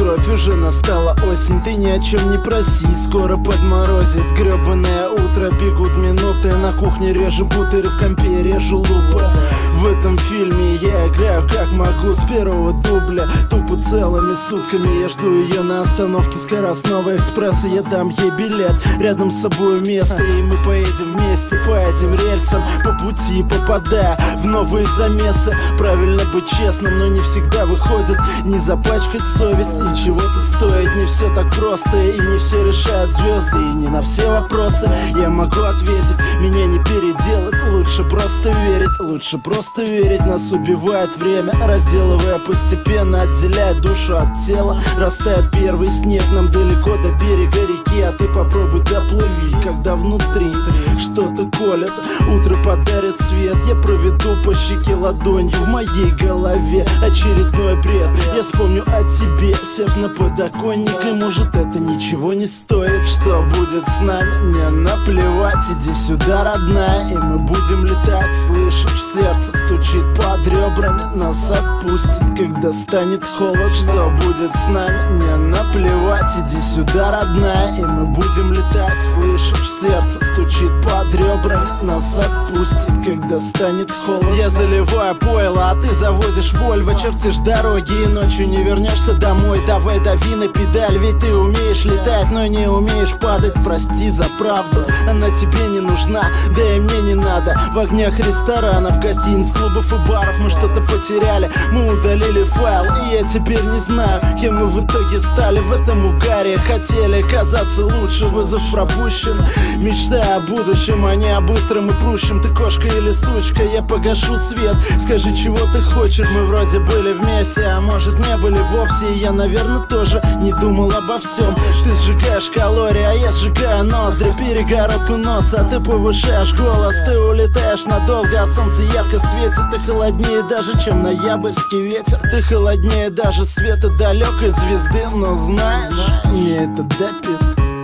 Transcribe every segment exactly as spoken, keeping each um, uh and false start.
кровь, уже настала осень. Ты ни о чем не проси, скоро подморозит гребаное утро. Бегут минуты, на кухне режу бутеры, в компе режу лупы. В этом фильме я играю как могу, с первого дубля тупо целыми сутками. Я жду ее на остановке скоростного экспресса. Я дам ей билет, рядом с собой место, и мы поедем вместе по этим рельсам, по пути попадая в новые замесы. Правильно быть честным, но не всегда выходит. Не запачкать совесть и чего-то стоит. Не все так просто, и не все решают звезды. И не на все вопросы я могу ответить. Меня не переделать, лучше просто верить. Лучше просто верить. Нас убивает время, разделывая постепенно, отделяя душу от тела. Растает первый снег, нам далеко до берега реки, а ты попробуй доплыви, когда внутри что-то колет. Утро подарит свет, я проведу по щеке ладонью. В моей голове очередной бред. Я вспомню о тебе, сев на подоконник, и может это ничего не стоит. Что будет с нами, мне наплевать. Иди сюда, родная, и мы будем летать. Слышишь, сердце стучит под ребрами, нас отпустит, когда станет холодно. Что будет с нами, мне наплевать. Иди сюда, родная, и мы будем летать. Слышишь, сердце стучит под ребрами, нас отпустит, когда станет холодно. Я заливаю пойло, а ты заводишь Вольво. Чертишь дороги, и ночью не вернешься домой. Давай дави на педаль, ведь ты умеешь летать, но не умеешь падать. Прости за правду, она тебе не нужна, да и мне не надо. В огнях ресторанов, гостиниц, клубов и баров мы что-то потеряли. Мы удалили файл, и я теперь не знаю, кем мы в итоге стали в этом угаре. Хотели казаться лучше, вызов пропущен. Мечтая о будущем, а не о быстром и прущем. Ты кошка или сучка, я погашу свет. Скажи, чего ты хочешь, мы вроде были вместе, а может не были вовсе. И я, наверное, тоже не думал обо всем. Ты сжигаешь калории, а я сжигаю ноздри. Перегородку носа, а ты повышаешь голос. Ты улетаешь надолго, а солнце ярко светит. Ты холоднее даже, чем ноябрьский ветер. Ты холоднее даже света далекой звезды. Но знаешь, мне это допит.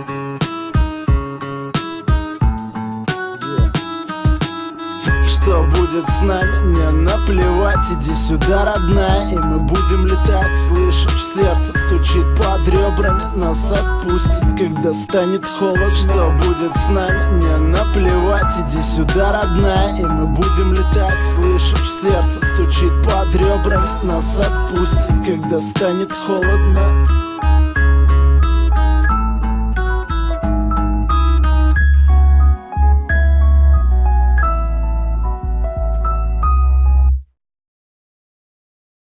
Что будет с нами, мне наплевать. Иди сюда, родная, и мы будем летать. Слышишь, сердце стучит под ребрами, нас отпустит, когда станет холодно. Что будет с нами, мне наплевать. Иди сюда, родная, и мы будем летать. Слышишь, сердце стучит под ребрами, нас отпустит, когда станет холодно.